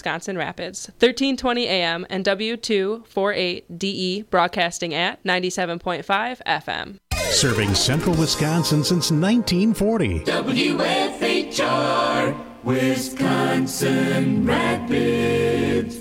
Wisconsin Rapids, 1320 AM and W248DE broadcasting at 97.5 FM. Serving Central Wisconsin since 1940. WFHR, Wisconsin Rapids.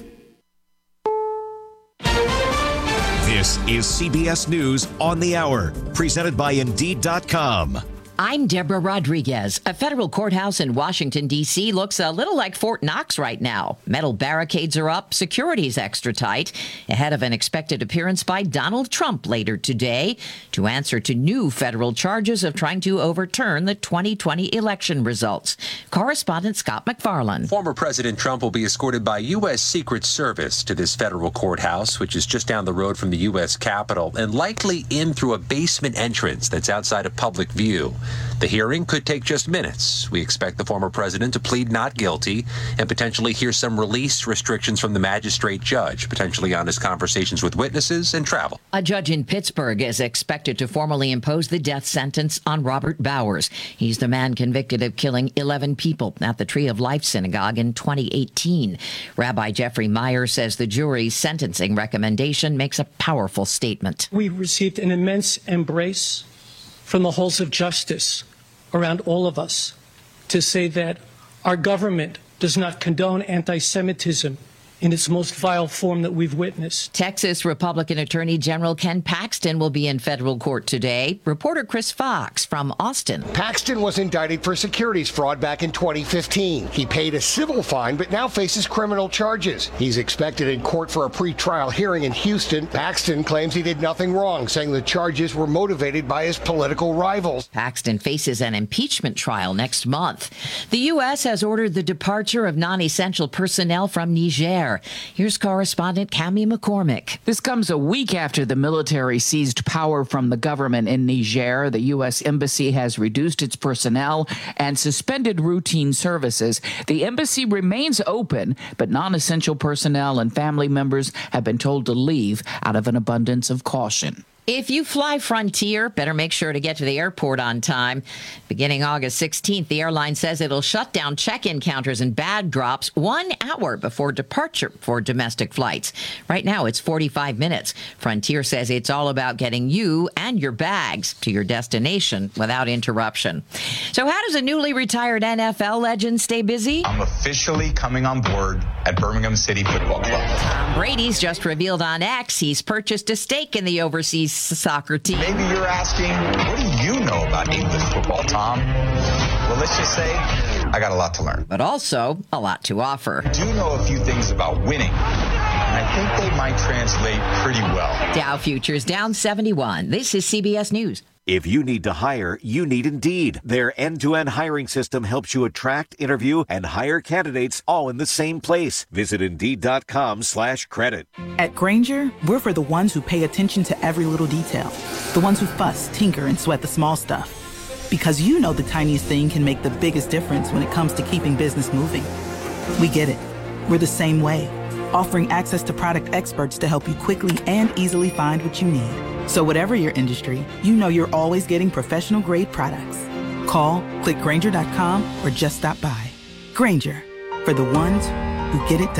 This is CBS News on the Hour, presented by Indeed.com. I'm Deborah Rodriguez. A federal courthouse in Washington, D.C. looks a little like Fort Knox right now. Metal barricades are up, security's extra tight, ahead of an expected appearance by Donald Trump later today to answer to new federal charges of trying to overturn the 2020 election results. Correspondent Scott McFarland. Former President Trump will be escorted by U.S. Secret Service to this federal courthouse, which is just down the road from the U.S. Capitol, and likely in through a basement entrance that's outside of public view. The hearing could take just minutes. We expect the former president to plead not guilty and potentially hear some release restrictions from the magistrate judge, potentially on his conversations with witnesses and travel. A judge in Pittsburgh is expected to formally impose the death sentence on Robert Bowers. He's the man convicted of killing 11 people at the Tree of Life Synagogue in 2018. Rabbi Jeffrey Meyer says the jury's sentencing recommendation makes a powerful statement. We received an immense embrace from the halls of justice around all of us to say that our government does not condone anti-Semitism in its most vile form that we've witnessed. Texas Republican Attorney General Ken Paxton will be in federal court today. Reporter Chris Fox from Austin. Paxton was indicted for securities fraud back in 2015. He paid a civil fine, but now faces criminal charges. He's expected in court for a pre-trial hearing in Houston. Paxton claims he did nothing wrong, saying the charges were motivated by his political rivals. Paxton faces an impeachment trial next month. The U.S. has ordered the departure of non-essential personnel from Niger. Here's correspondent Cammie McCormick. This comes a week after the military seized power from the government in Niger. The U.S. Embassy has reduced its personnel and suspended routine services. The embassy remains open, but non-essential personnel and family members have been told to leave out of an abundance of caution. If you fly Frontier, better make sure to get to the airport on time. Beginning August 16th, the airline says it'll shut down check-in counters and bag drops 1 hour before departure for domestic flights. Right now, it's 45 minutes. Frontier says it's all about getting you and your bags to your destination without interruption. So how does a newly retired NFL legend stay busy? I'm officially coming on board at Birmingham City Football Club. Tom Brady's just revealed on X he's purchased a stake in the overseas soccer team. Maybe you're asking, what do you know about English football, Tom? Well, let's just say I got a lot to learn. But also a lot to offer. I do know a few things about winning, and I think they might translate pretty well. Dow futures down 71. This is CBS News. If you need to hire, you need Indeed. Their end-to-end hiring system helps you attract, interview, and hire candidates all in the same place. Visit Indeed.com/credit. At Grainger, we're for the ones who pay attention to every little detail. The ones who fuss, tinker, and sweat the small stuff. Because you know the tiniest thing can make the biggest difference when it comes to keeping business moving. We get it. We're the same way. Offering access to product experts to help you quickly and easily find what you need. So whatever your industry, you know you're always getting professional-grade products. Call, click Grainger.com, or just stop by. Grainger, for the ones who get it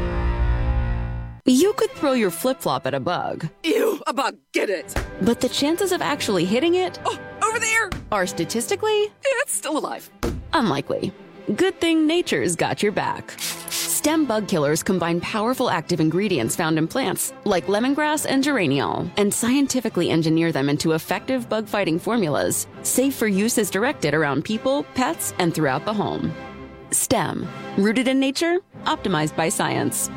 done. You could throw your flip-flop at a bug. Ew, a bug, get it! But the chances of actually hitting it... Oh, over there! ...are statistically... It's still alive. Unlikely. Good thing nature's got your back. Stem bug killers combine powerful active ingredients found in plants, like lemongrass and geraniol, and scientifically engineer them into effective bug-fighting formulas, safe for use as directed around people, pets, and throughout the home. Stem. Rooted in nature, optimized by science.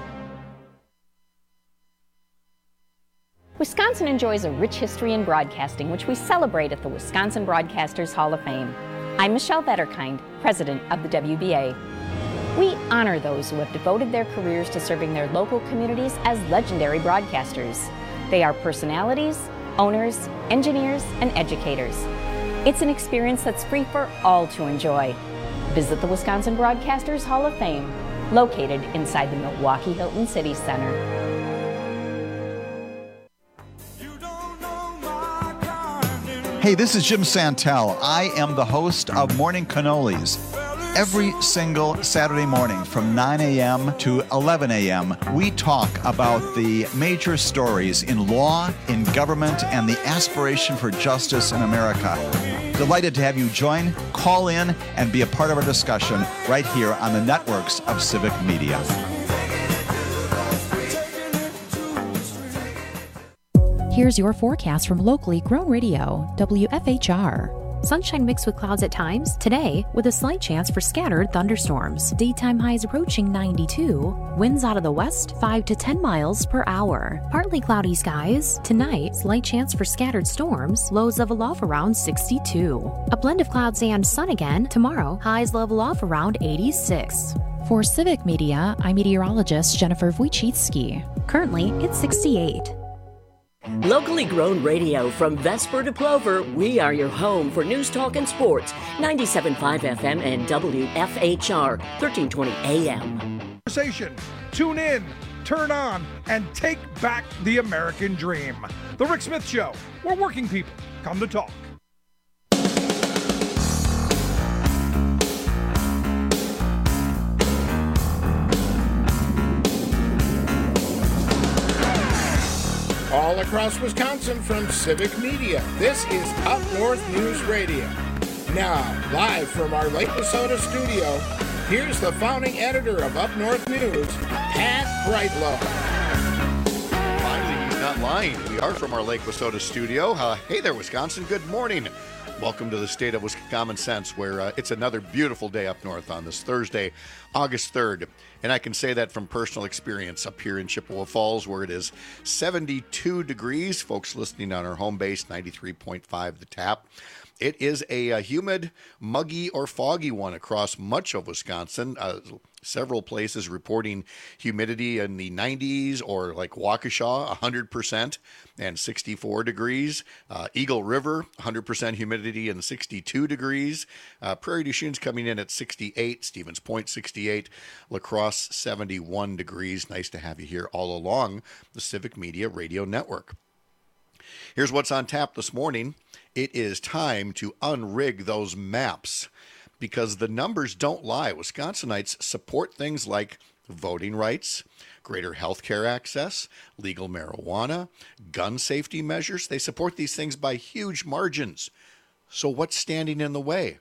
Wisconsin enjoys a rich history in broadcasting, which we celebrate at the Wisconsin Broadcasters Hall of Fame. I'm Michelle Vetterkind, president of the WBA. We honor those who have devoted their careers to serving their local communities as legendary broadcasters. They are personalities, owners, engineers, and educators. It's an experience that's free for all to enjoy. Visit the Wisconsin Broadcasters Hall of Fame, located inside the Milwaukee Hilton City Center. Hey, this is Jim Santel. I am the host of Morning Cannolis. Every single Saturday morning from 9 a.m. to 11 a.m., we talk about the major stories in law, in government, and the aspiration for justice in America. Delighted to have you join, call in, and be a part of our discussion right here on the networks of Civic Media. Here's your forecast from locally grown radio, WFHR. Sunshine mixed with clouds at times. Today, with a slight chance for scattered thunderstorms. Daytime highs approaching 92. Winds out of the west, 5 to 10 miles per hour. Partly cloudy skies. Tonight, slight chance for scattered storms. Lows level off around 62. A blend of clouds and sun again. Tomorrow, highs level off around 86. For Civic Media, I'm meteorologist Jennifer Wojcicki. Currently, it's 68. Locally grown radio from Vesper to Plover, we are your home for news, talk, and sports. 97.5 FM and WFHR, 1320 AM. Tune in, turn on, and take back the American dream. The Rick Smith Show, where working people come to talk. All across Wisconsin from Civic Media, this is Up North News Radio. Now, live from our Lake Wissota studio, here's the founding editor of Up North News, Pat Brightlow. Finally, he's not lying. We are from our Lake Wissota studio. Hey there, Wisconsin. Good morning. Welcome to the state of Common Sense, where it's another beautiful day up north on this Thursday, August 3rd. And I can say that from personal experience up here in Chippewa Falls, where it is 72 degrees. Folks listening on our home base, 93.5 The Tap. It is a humid, muggy, or foggy one across much of Wisconsin. Several places reporting humidity in the 90s, or like Waukesha, 100% and 64 degrees. Eagle River, 100% humidity and 62 degrees. Prairie du Chion's coming in at 68. Stevens Point, 68. La Crosse, 71 degrees. Nice to have you here all along the Civic Media Radio Network. Here's what's on tap this morning. It is time to unrig those maps, because the numbers don't lie. Wisconsinites support things like voting rights, greater health care access, legal marijuana, gun safety measures. They support these things by huge margins. So what's standing in the way?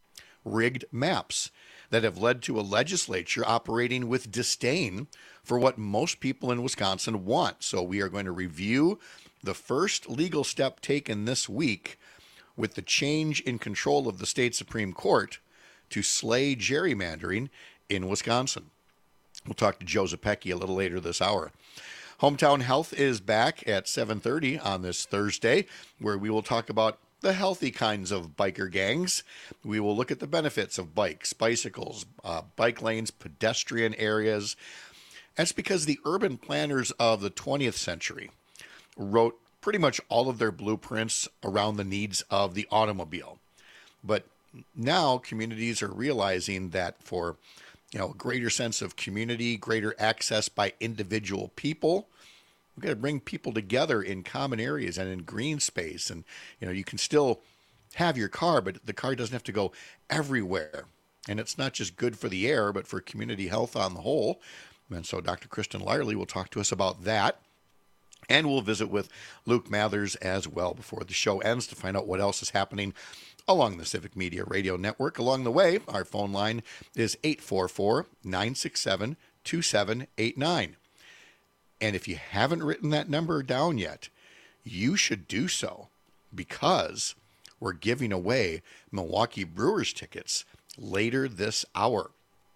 Rigged maps that have led to a legislature operating with disdain for what most people in Wisconsin want. So we are going to review the first legal step taken this week with the change in control of the state Supreme Court to slay gerrymandering in Wisconsin. We'll talk to Joe Zepecki a little later this hour. Hometown Health is back at 7:30 on this Thursday, where we will talk about the healthy kinds of biker gangs. We will look at the benefits of bikes, bicycles, bike lanes, pedestrian areas. That's because the urban planners of the 20th century wrote pretty much all of their blueprints around the needs of the automobile. But now communities are realizing that for a greater sense of community, greater access by individual people, we've got to bring people together in common areas and in green space. And you can still have your car, but the car doesn't have to go everywhere. And it's not just good for the air, but for community health on the whole. And so Dr. Kristen Lyerly will talk to us about that. And we'll visit with Luke Mathers as well before the show ends to find out what else is happening along the Civic Media Radio Network. Along the way, our phone line is 844-967-2789. And if you haven't written that number down yet, you should do so, because we're giving away Milwaukee Brewers tickets later this hour.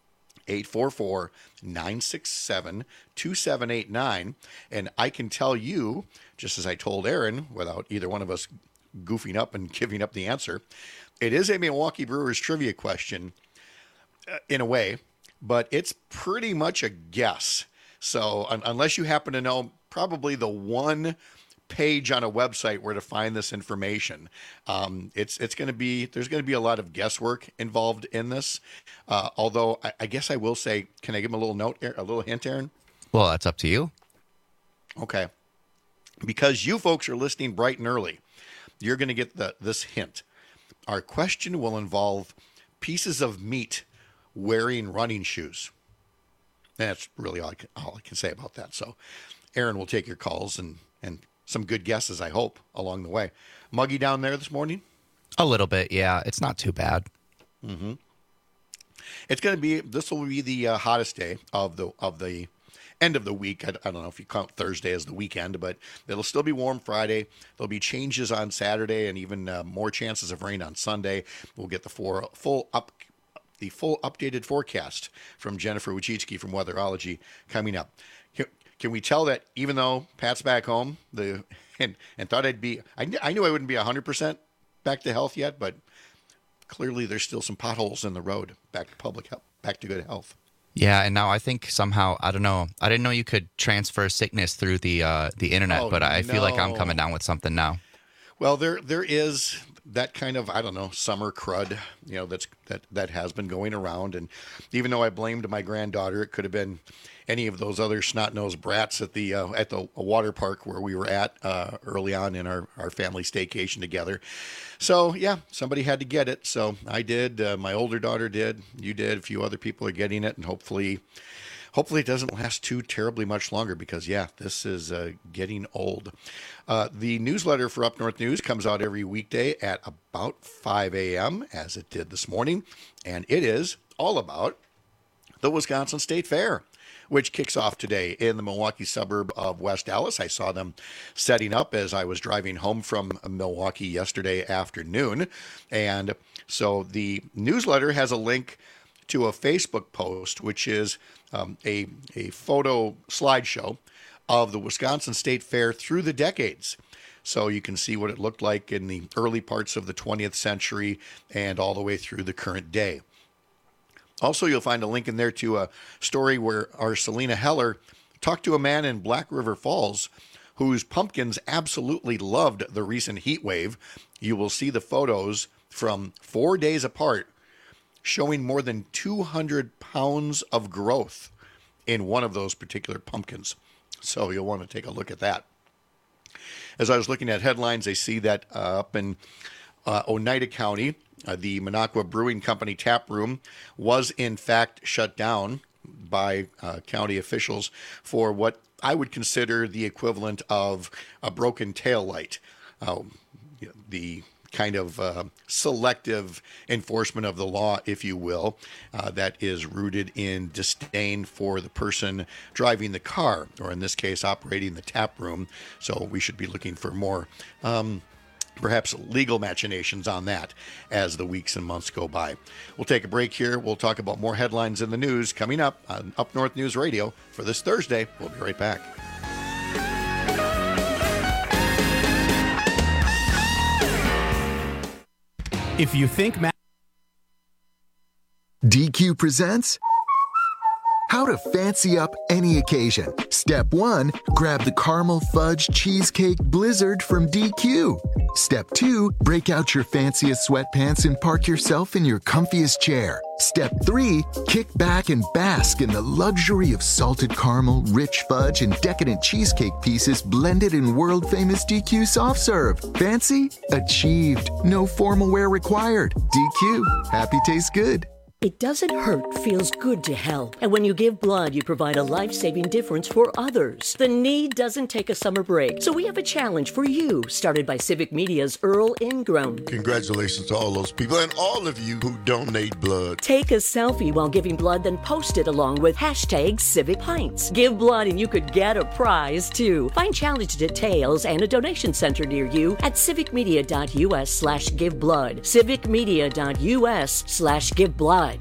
844-967-2789. And I can tell you, just as I told Aaron, without either one of us goofing up and giving up the answer, it is a Milwaukee Brewers trivia question in a way, but it's pretty much a guess. So unless you happen to know probably the one page on a website where to find this information, it's going to be, there's going to be a lot of guesswork involved in this. Although I guess I will say, can I give him a little note, a little hint, Aaron? Well, that's up to you. Okay. Because you folks are listening bright and early, you're going to get this hint. Our question will involve pieces of meat wearing running shoes. That's really all I can say about that. So Aaron will take your calls and some good guesses, I hope, along the way. Muggy down there this morning? A little bit, yeah. It's not too bad. Mm-hmm. This will be the hottest day of the end of the week. I don't know if you count Thursday as the weekend, but it'll still be warm Friday. There'll be changes on Saturday and even more chances of rain on Sunday. We'll get the full updated forecast from Jennifer Wojcicki from Weatherology coming up. Can we tell that even though Pat's back home, and thought I knew I wouldn't be 100% back to health yet, but clearly there's still some potholes in the road back to public health, back to good health. Yeah, and now I think somehow, I don't know, I didn't know you could transfer sickness through the internet, but I feel like I'm coming down with something now. Well, there is that kind of, I don't know, summer crud, that has been going around. And even though I blamed my granddaughter, it could have been any of those other snot-nosed brats at the water park where we were at early on in our family staycation together. So, yeah, somebody had to get it. So I did. My older daughter did. You did. A few other people are getting it. And hopefully it doesn't last too terribly much longer because, yeah, this is getting old. The newsletter for Up North News comes out every weekday at about 5 a.m., as it did this morning. And it is all about the Wisconsin State Fair, which kicks off today in the Milwaukee suburb of West Allis. I saw them setting up as I was driving home from Milwaukee yesterday afternoon. And so the newsletter has a link to a Facebook post, which is a photo slideshow of the Wisconsin State Fair through the decades. So you can see what it looked like in the early parts of the 20th century and all the way through the current day. Also, you'll find a link in there to a story where our Selena Heller talked to a man in Black River Falls whose pumpkins absolutely loved the recent heat wave. You will see the photos from 4 days apart showing more than 200 pounds of growth in one of those particular pumpkins. So you'll want to take a look at that. As I was looking at headlines, I see that up in Oneida County, the Minocqua Brewing Company tap room was in fact shut down by county officials for what I would consider the equivalent of a broken taillight. The kind of selective enforcement of the law, if you will, that is rooted in disdain for the person driving the car, or in this case, operating the tap room. So we should be looking for more perhaps legal machinations on that as the weeks and months go by. We'll take a break here. We'll talk about more headlines in the news coming up on Up North News Radio for this Thursday. We'll be right back. If you think DQ presents How to Fancy Up Any Occasion. Step 1, grab the Caramel Fudge Cheesecake Blizzard from DQ. Step 2, break out your fanciest sweatpants and park yourself in your comfiest chair. Step 3, kick back and bask in the luxury of salted caramel, rich fudge, and decadent cheesecake pieces blended in world-famous DQ soft serve. Fancy? Achieved. No formal wear required. DQ. Happy tastes good. It doesn't hurt, feels good to help. And when you give blood, you provide a life-saving difference for others. The need doesn't take a summer break. So we have a challenge for you, started by Civic Media's Earl Ingram. Congratulations to all those people and all of you who donate blood. Take a selfie while giving blood, then post it along with hashtag Civic Pints. Give blood and you could get a prize, too. Find challenge details and a donation center near you at civicmedia.us/giveblood. civicmedia.us/giveblood.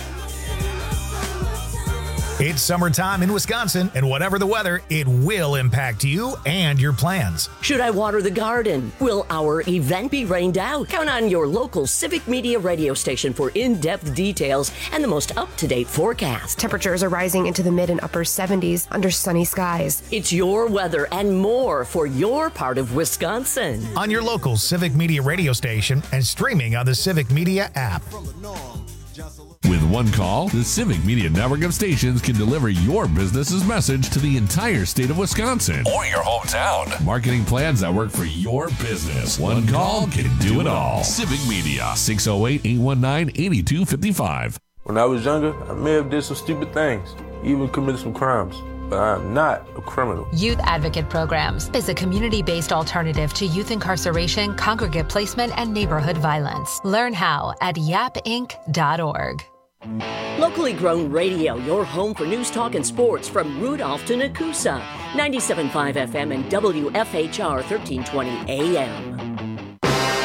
It's summertime in Wisconsin, and whatever the weather, it will impact you and your plans. Should I water the garden? Will our event be rained out? Count on your local Civic Media radio station for in-depth details and the most up-to-date forecast. Temperatures are rising into the mid and upper 70s under sunny skies. It's your weather and more for your part of Wisconsin. On your local Civic Media radio station and streaming on the Civic Media app. With one call, the Civic Media network of stations can deliver your business's message to the entire state of Wisconsin or your hometown. Marketing plans that work for your business. One call can do it all. Civic Media, 608-819-8255. When I was younger, I may have did some stupid things, even committed some crimes, but I am not a criminal. Youth Advocate Programs is a community-based alternative to youth incarceration, congregate placement, and neighborhood violence. Learn how at yapinc.org. Locally grown radio, your home for news, talk, and sports from Rudolph to Nakusa. 97.5 FM and WFHR 1320 AM.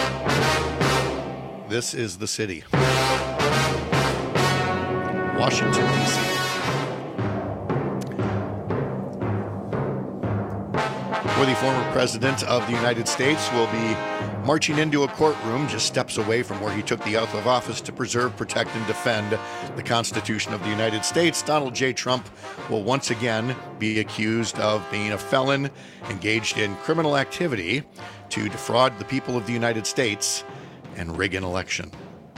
This is the city. Washington, D.C. Where the former president of the United States will be marching into a courtroom just steps away from where he took the oath of office to preserve, protect, and defend the Constitution of the United States. Donald J. Trump will once again be accused of being a felon engaged in criminal activity to defraud the people of the United States and rig an election.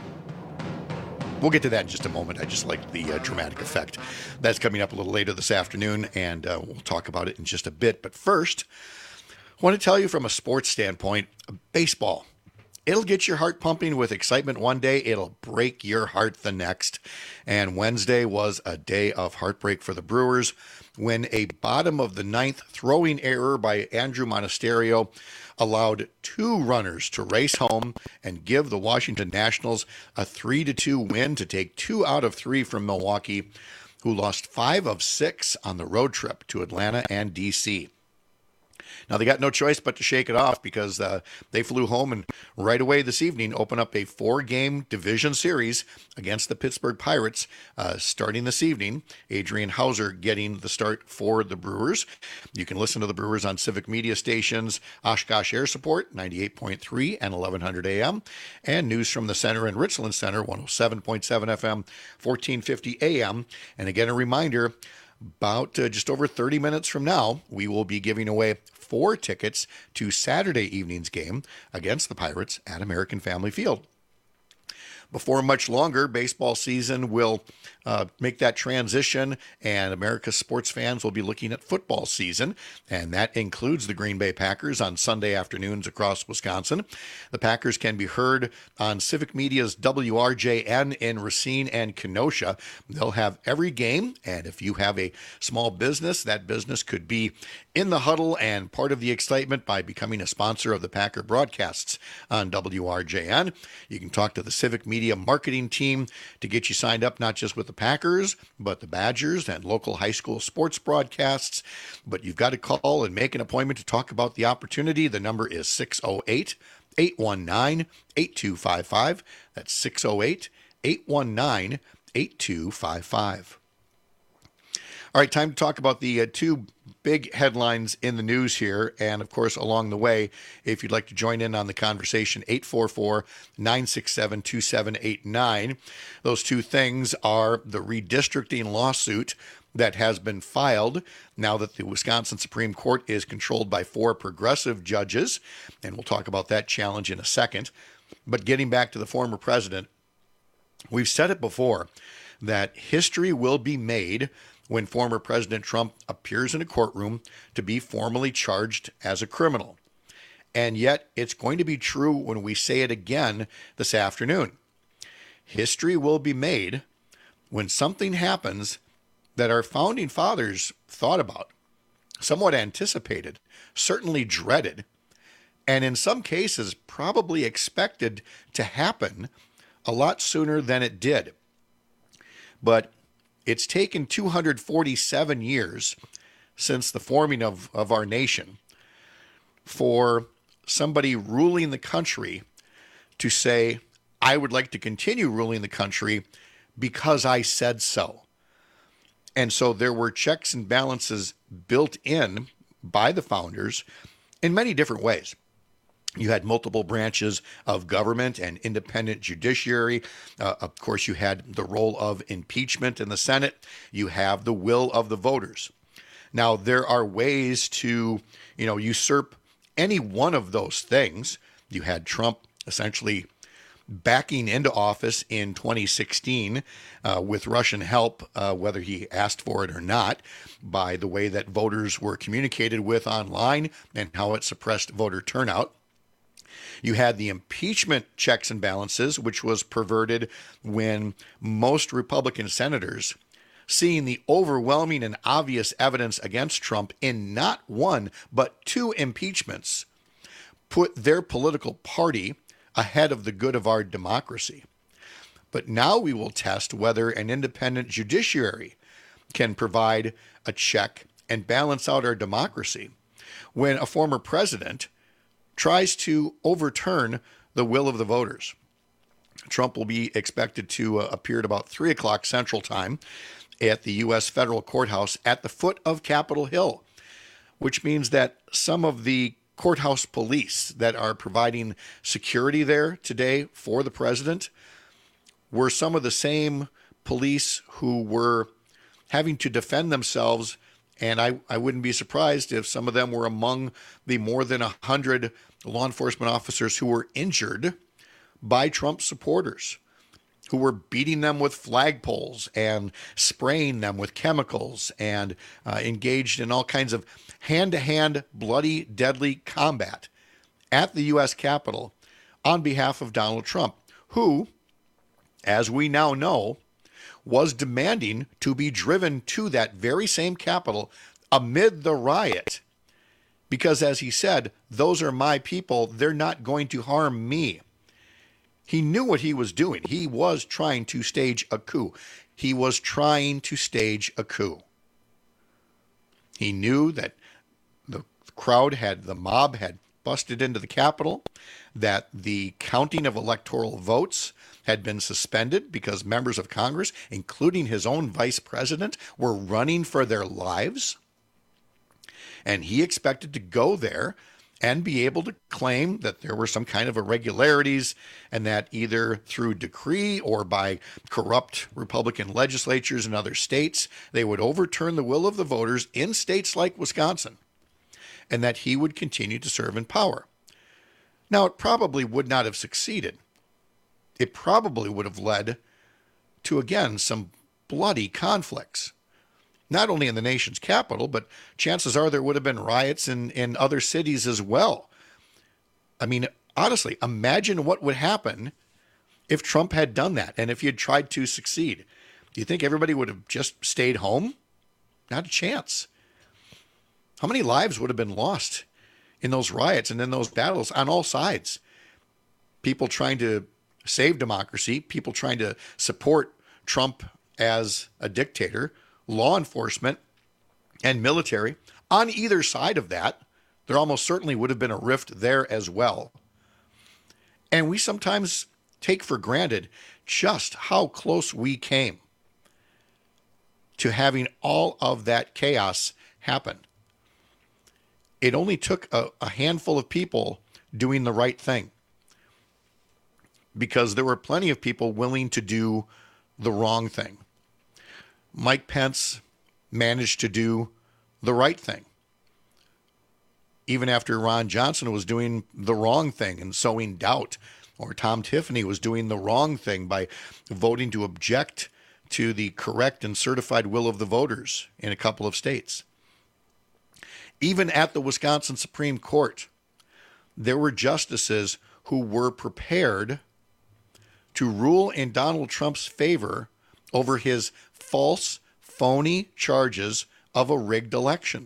We'll get to that in just a moment. I just like the dramatic effect. That's coming up a little later this afternoon, and we'll talk about it in just a bit. But first, I want to tell you from a sports standpoint, baseball. It'll get your heart pumping with excitement one day. It'll break your heart the next. And Wednesday was a day of heartbreak for the Brewers when a bottom of the ninth throwing error by Andrew Monasterio allowed two runners to race home and give the Washington Nationals a 3-2 win to take 2 out of 3 from Milwaukee, who lost 5 of 6 on the road trip to Atlanta and D.C. Now, they got no choice but to shake it off because they flew home and right away this evening open up a 4-game division series against the Pittsburgh Pirates starting this evening. Adrian Hauser getting the start for the Brewers. You can listen to the Brewers on Civic Media stations, Oshkosh Air Support, 98.3 and 1100 AM, and News from the Center and Richland Center, 107.7 FM, 1450 AM. And again, a reminder, about just over 30 minutes from now, we will be giving away 4 tickets to Saturday evening's game against the Pirates at American Family Field. Before much longer, baseball season will make that transition, and America's sports fans will be looking at football season, and that includes the Green Bay Packers on Sunday afternoons across Wisconsin. The Packers can be heard on Civic Media's WRJN in Racine and Kenosha. They'll have every game, and if you have a small business, that business could be in the huddle and part of the excitement by becoming a sponsor of the Packer broadcasts on WRJN. You can talk to the Civic Media marketing team to get you signed up, not just with the Packers, but the Badgers and local high school sports broadcasts. But you've got to call and make an appointment to talk about the opportunity. The number is 608-819-8255. That's 608-819-8255. All right, time to talk about the 2 big headlines in the news here. And, of course, along the way, if you'd like to join in on the conversation, 844-967-2789. Those 2 things are the redistricting lawsuit that has been filed now that the Wisconsin Supreme Court is controlled by 4 progressive judges. And we'll talk about that challenge in a second. But getting back to the former president, we've said it before that history will be made when former President Trump appears in a courtroom to be formally charged as a criminal. And yet it's going to be true when we say it again this afternoon. History will be made when something happens that our founding fathers thought about, somewhat anticipated, certainly dreaded, and in some cases probably expected to happen a lot sooner than it did. But it's taken 247 years since the forming of our nation for somebody ruling the country to say, I would like to continue ruling the country because I said so. And so there were checks and balances built in by the founders in many different ways. You had multiple branches of government and independent judiciary. Of course, you had the role of impeachment in the Senate. You have the will of the voters. Now, there are ways to, usurp any one of those things. You had Trump essentially backing into office in 2016 with Russian help, whether he asked for it or not, by the way that voters were communicated with online and how it suppressed voter turnout. You had the impeachment checks and balances, which was perverted when most Republican senators, seeing the overwhelming and obvious evidence against Trump in not one, but 2 impeachments, put their political party ahead of the good of our democracy. But now we will test whether an independent judiciary can provide a check and balance out our democracy when a former president tries to overturn the will of the voters. Trump will be expected to appear at about 3 o'clock Central Time at the U.S. federal courthouse at the foot of Capitol Hill, which means that some of the courthouse police that are providing security there today for the president were some of the same police who were having to defend themselves. And I wouldn't be surprised if some of them were among the more than 100 law enforcement officers who were injured by Trump supporters, who were beating them with flagpoles and spraying them with chemicals and engaged in all kinds of hand-to-hand, bloody, deadly combat at the U.S. Capitol on behalf of Donald Trump, who, as we now know, was demanding to be driven to that very same Capitol amid the riot. Because, as he said, those are my people. They're not going to harm me. He knew what he was doing. He was trying to stage a coup. He was trying to stage a coup. He knew that the mob had busted into the Capitol, that the counting of electoral votes had been suspended because members of Congress, including his own vice president, were running for their lives. And he expected to go there and be able to claim that there were some kind of irregularities and that either through decree or by corrupt Republican legislatures in other states, they would overturn the will of the voters in states like Wisconsin, and that he would continue to serve in power. Now, it probably would not have succeeded. It probably would have led to, again, some bloody conflicts, not only in the nation's capital, but chances are there would have been riots in other cities as well. I mean, honestly, imagine what would happen if Trump had done that and if he had tried to succeed. Do you think everybody would have just stayed home? Not a chance. How many lives would have been lost in those riots and in those battles on all sides? People trying to save democracy, people trying to support Trump as a dictator, law enforcement and military. On either side of that, there almost certainly would have been a rift there as well. And we sometimes take for granted just how close we came to having all of that chaos happen. It only took a handful of people doing the right thing, because there were plenty of people willing to do the wrong thing. Mike Pence managed to do the right thing, even after Ron Johnson was doing the wrong thing and sowing doubt, or Tom Tiffany was doing the wrong thing by voting to object to the correct and certified will of the voters in a couple of states. Even at the Wisconsin Supreme Court, there were justices who were prepared to rule in Donald Trump's favor over his false, phony charges of a rigged election.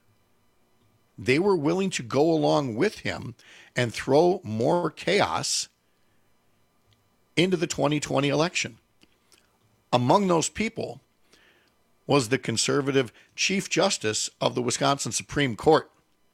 They were willing to go along with him and throw more chaos into the 2020 election. Among those people was the conservative Chief Justice of the Wisconsin Supreme Court.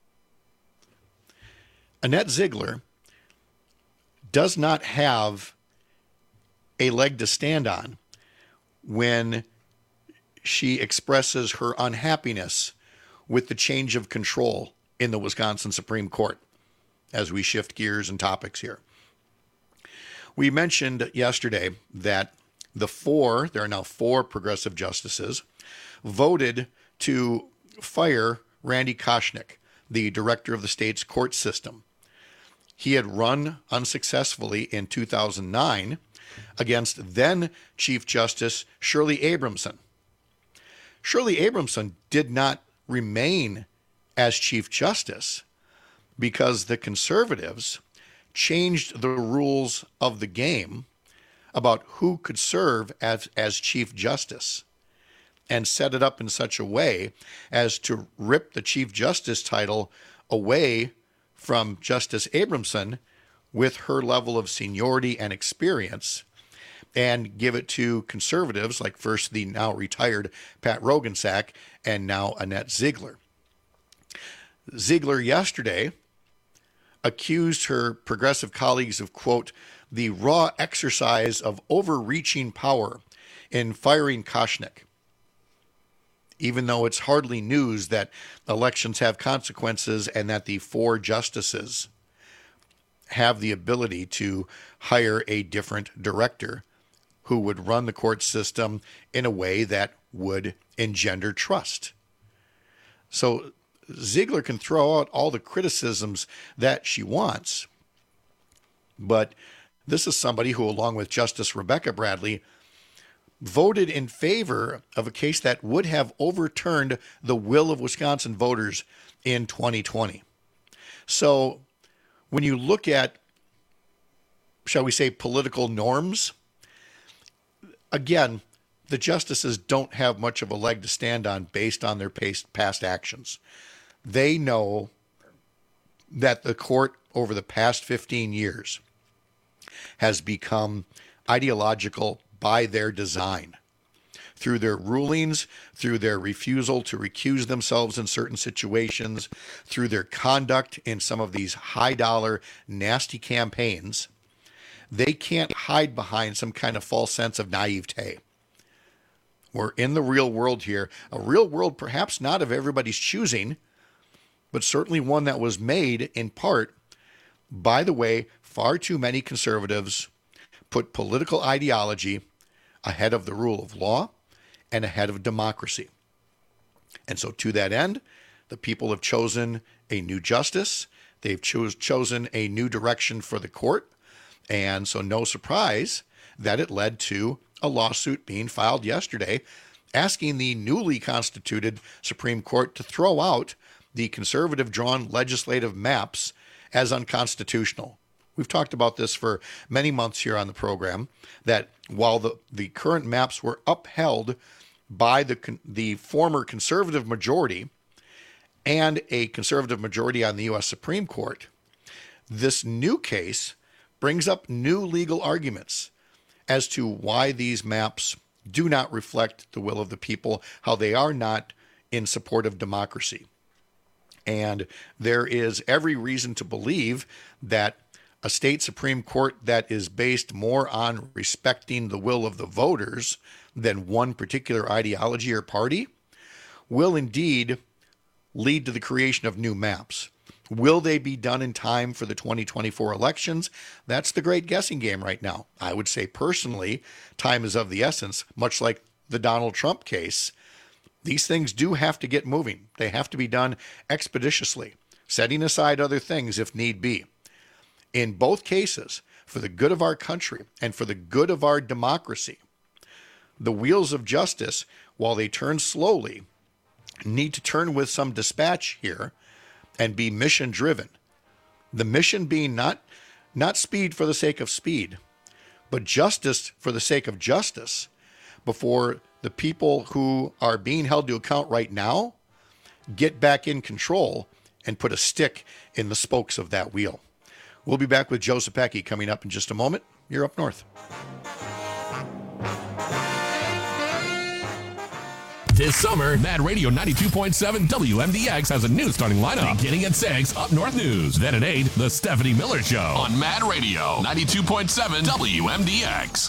Annette Ziegler does not have a leg to stand on when she expresses her unhappiness with the change of control in the Wisconsin Supreme Court, as we shift gears and topics here. We mentioned yesterday that there are now four progressive justices, voted to fire Randy Koschnick, the director of the state's court system. He had run unsuccessfully in 2009 against then Chief Justice Shirley Abrahamson. Shirley Abrahamson did not remain as Chief Justice because the conservatives changed the rules of the game about who could serve as Chief Justice and set it up in such a way as to rip the Chief Justice title away from Justice Abramson with her level of seniority and experience and give it to conservatives like first the now retired Pat Roggensack and now Annette Ziegler. Ziegler yesterday accused her progressive colleagues of, quote, the raw exercise of overreaching power in firing Koshnick, even though it's hardly news that elections have consequences and that the 4 justices have the ability to hire a different director who would run the court system in a way that would engender trust. So Ziegler can throw out all the criticisms that she wants, but this is somebody who, along with Justice Rebecca Bradley, voted in favor of a case that would have overturned the will of Wisconsin voters in 2020. So when you look at, shall we say, political norms, again, the justices don't have much of a leg to stand on based on their past actions. They know that the court over the past 15 years has become ideological by their design, through their rulings, through their refusal to recuse themselves in certain situations, through their conduct in some of these high-dollar, nasty campaigns. They can't hide behind some kind of false sense of naivete. We're in the real world here, a real world perhaps not of everybody's choosing, but certainly one that was made in part by the way far too many conservatives put political ideology ahead of the rule of law and ahead of democracy. And so to that end, the people have chosen a new justice. They've chosen a new direction for the court. And so no surprise that it led to a lawsuit being filed yesterday asking the newly constituted Supreme Court to throw out the conservative-drawn legislative maps as unconstitutional. We've talked about this for many months here on the program, that while the current maps were upheld by the former conservative majority and a conservative majority on the U.S. Supreme Court, this new case brings up new legal arguments as to why these maps do not reflect the will of the people, how they are not in support of democracy. And there is every reason to believe that a state Supreme Court that is based more on respecting the will of the voters than one particular ideology or party will indeed lead to the creation of new maps. Will they be done in time for the 2024 elections? That's the great guessing game right now. I would say personally, time is of the essence, much like the Donald Trump case. These things do have to get moving. They have to be done expeditiously, setting aside other things if need be. In both cases, for the good of our country and for the good of our democracy, the wheels of justice, while they turn slowly, need to turn with some dispatch here and be mission driven. The mission being not speed for the sake of speed, but justice for the sake of justice before the people who are being held to account right now get back in control and put a stick in the spokes of that wheel. We'll be back with Joe Zepecki coming up in just a moment. You're up north. This summer, Mad Radio 92.7 WMDX has a new starting lineup. Beginning at 6, Up North News. Then at 8, The Stephanie Miller Show. On Mad Radio 92.7 WMDX.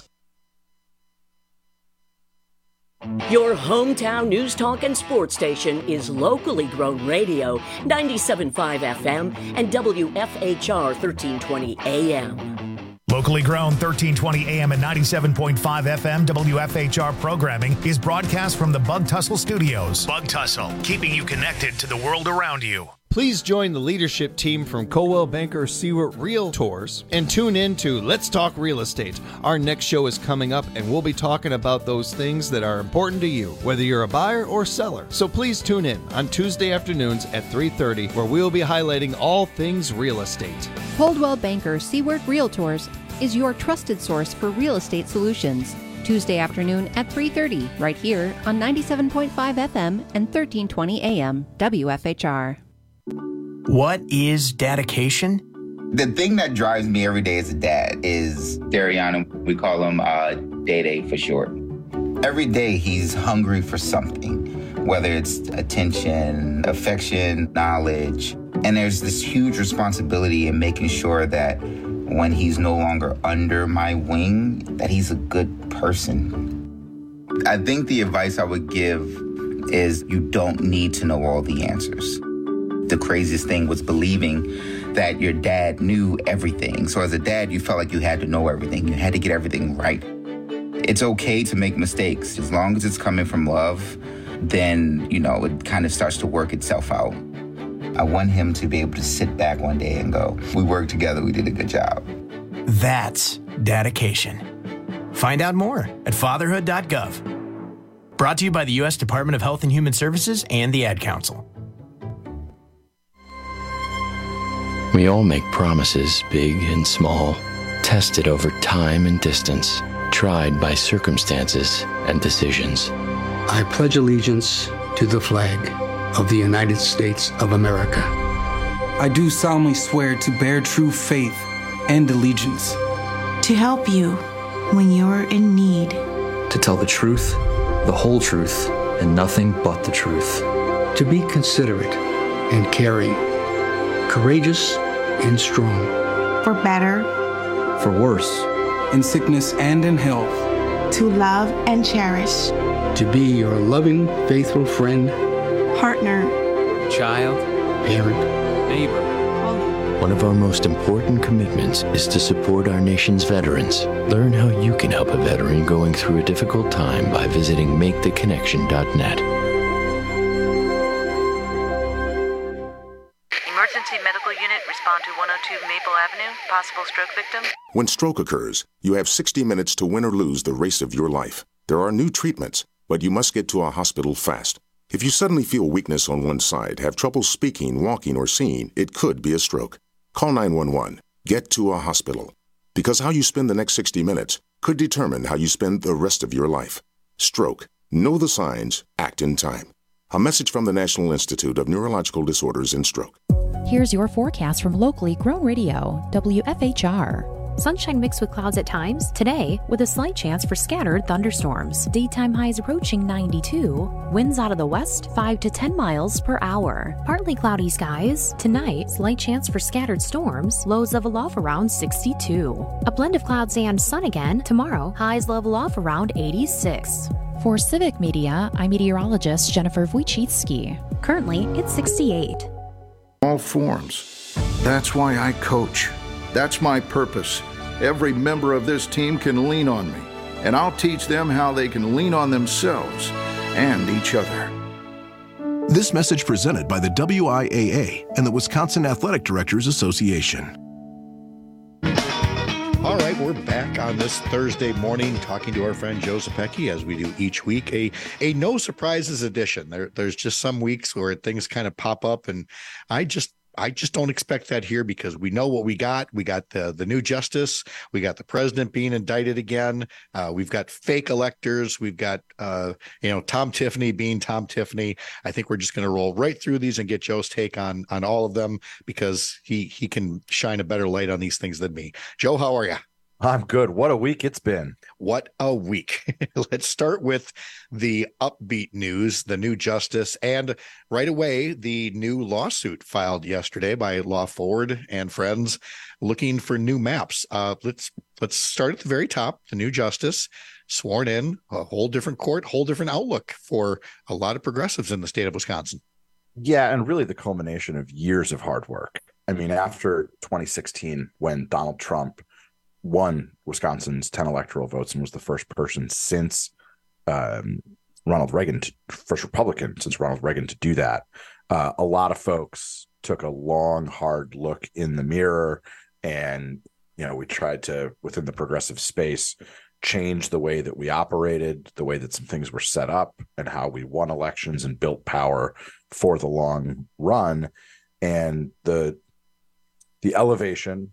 Your hometown news, talk, and sports station is locally grown radio, 97.5 FM and WFHR 1320 AM. Locally grown 1320 AM and 97.5 FM WFHR programming is broadcast from the Bug Tussle Studios. Bug Tussle, keeping you connected to the world around you. Please join the leadership team from Coldwell Banker Seward Realtors and tune in to Let's Talk Real Estate. Our next show is coming up, and we'll be talking about those things that are important to you, whether you're a buyer or seller. So please tune in on Tuesday afternoons at 3:30, where we'll be highlighting all things real estate. Coldwell Banker Seward Realtors is your trusted source for real estate solutions. Tuesday afternoon at 3:30, right here on 97.5 FM and 1320 AM, WFHR. What is dedication? The thing that drives me every day as a dad is Darian. We call him Day for short. Every day he's hungry for something, whether it's attention, affection, knowledge. And there's this huge responsibility in making sure that when he's no longer under my wing, that he's a good person. I think the advice I would give is you don't need to know all the answers. The craziest thing was believing that your dad knew everything. So as a dad, you felt like you had to know everything. You had to get everything right. It's okay to make mistakes. As long as it's coming from love, then, it kind of starts to work itself out. I want him to be able to sit back one day and go, we worked together, we did a good job. That's dedication. Find out more at fatherhood.gov. Brought to you by the U.S. Department of Health and Human Services and the Ad Council. We all make promises, big and small, tested over time and distance, tried by circumstances and decisions. I pledge allegiance to the flag of the United States of America. I do solemnly swear to bear true faith and allegiance. To help you when you're in need. To tell the truth, the whole truth, and nothing but the truth. To be considerate and caring. Courageous and strong. For better. For worse. In sickness and in health. To love and cherish. To be your loving, faithful friend. Partner. Child. Parent. Neighbor. One of our most important commitments is to support our nation's veterans. Learn how you can help a veteran going through a difficult time by visiting maketheconnection.net. Emergency medical unit, respond to 102 Maple Avenue, possible stroke victim. When stroke occurs, you have 60 minutes to win or lose the race of your life. There are new treatments, but you must get to a hospital fast. If you suddenly feel weakness on one side, have trouble speaking, walking, or seeing, it could be a stroke. Call 911. Get to a hospital. Because how you spend the next 60 minutes could determine how you spend the rest of your life. Stroke. Know the signs. Act in time. A message from the National Institute of Neurological Disorders and Stroke. Here's your forecast from locally grown radio, WFHR. Sunshine mixed with clouds at times. Today, with a slight chance for scattered thunderstorms. Daytime highs approaching 92. Winds out of the west, 5 to 10 miles per hour. Partly cloudy skies. Tonight, slight chance for scattered storms. Lows level off around 62. A blend of clouds and sun again. Tomorrow, highs level off around 86. For Civic Media, I'm meteorologist Jennifer Wojcicki. Currently, it's 68. All forms. That's why I coach. That's my purpose. Every member of this team can lean on me, and I'll teach them how they can lean on themselves and each other. This message presented by the WIAA and the Wisconsin Athletic Directors Association. All right, we're back on this Thursday morning talking to our friend Joe Zepecki, as we do each week, a no surprises edition. There's just some weeks where things kind of pop up, and I just don't expect that here, because we know what we got. We got the new justice. We got the president being indicted again. We've got fake electors. We've got, Tom Tiffany being Tom Tiffany. I think we're just going to roll right through these and get Joe's take on all of them, because he can shine a better light on these things than me. Joe, how are you? I'm good. What a week it's been. What a week. Let's start with the upbeat news, the new justice, and right away, the new lawsuit filed yesterday by Law Forward and friends looking for new maps. Let's start at the very top. The new justice sworn in, a whole different court, whole different outlook for a lot of progressives in the state of Wisconsin. Yeah, and really the culmination of years of hard work. I mean, after 2016, when Donald Trump won Wisconsin's 10 electoral votes and was the first person since Ronald Reagan, first Republican since Ronald Reagan to do that. A lot of folks took a long, hard look in the mirror, and we tried to, within the progressive space, change the way that we operated, the way that some things were set up, and how we won elections and built power for the long run. And the elevation